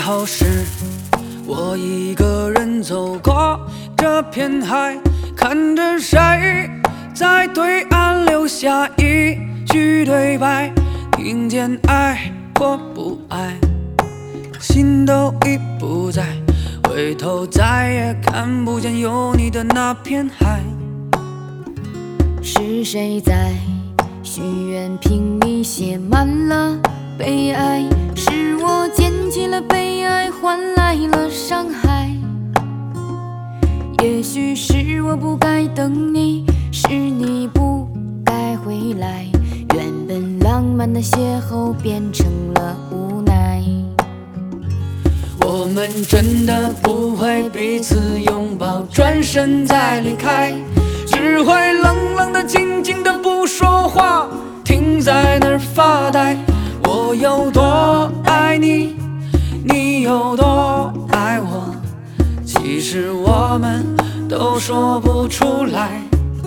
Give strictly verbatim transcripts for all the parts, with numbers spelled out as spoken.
后是我一个人走过这片海，看着谁在对岸留下一句对白，听见爱或不爱，心都已不在，回头再也看不见有你的那片海。 是谁在许愿瓶里写满了悲哀？是我捡起了悲哀，换来了伤害。也许是我不该等你，是你不该回来，原本浪漫的邂逅变成了无奈。 我们真的不会彼此拥抱，转身再离开，只会冷冷的静静的不说话，停在那儿发呆。我有多爱你，你有多爱我，其实我们都说不出来。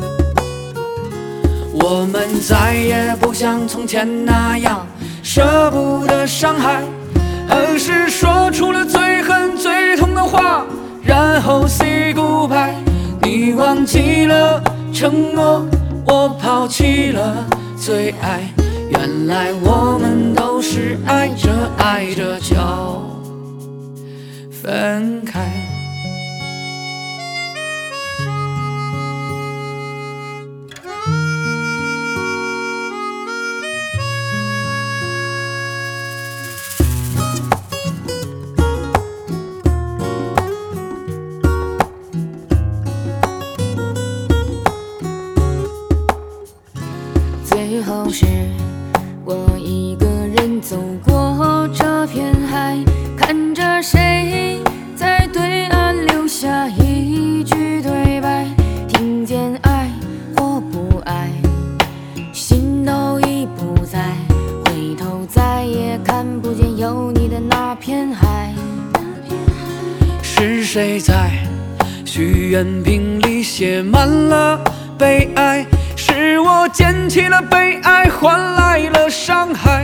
我们再也不像从前那样舍不得伤害，而是说出了最恨最痛的话，然后 say goodbye。 你忘记了承诺，我抛弃了最爱，原来我们都是爱着爱着就分开。 最后是我一个人走过这片海，看着谁在对岸留下一句对白，听见爱或不爱，心都已不在，回头再也看不见有你的那片海。 是谁在许愿瓶里写满了悲哀？是我捡起了悲哀，换来了伤害。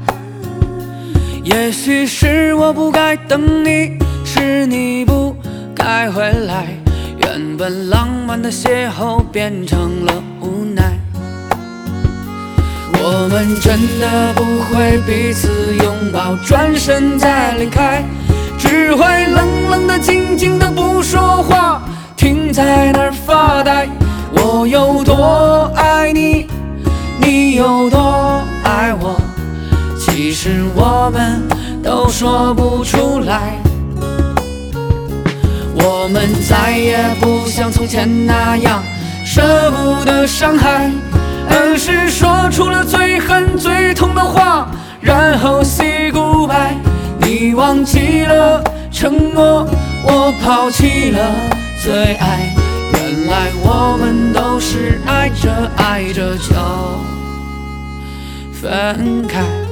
也许是我不该等你，是你不该回来，原本浪漫的邂逅变成了无奈。我们真的不会彼此拥抱，转身再离开，只会冷冷的静静的不说话，停在那儿发呆。我有多爱你，你有多爱我，其实我们都说不出来。我们再也不像从前那样舍不得伤害，而是说出了最恨最痛的话，然后 say goodbye。 你忘记了承诺，我抛弃了最爱，原来我们都是爱着爱着就分开。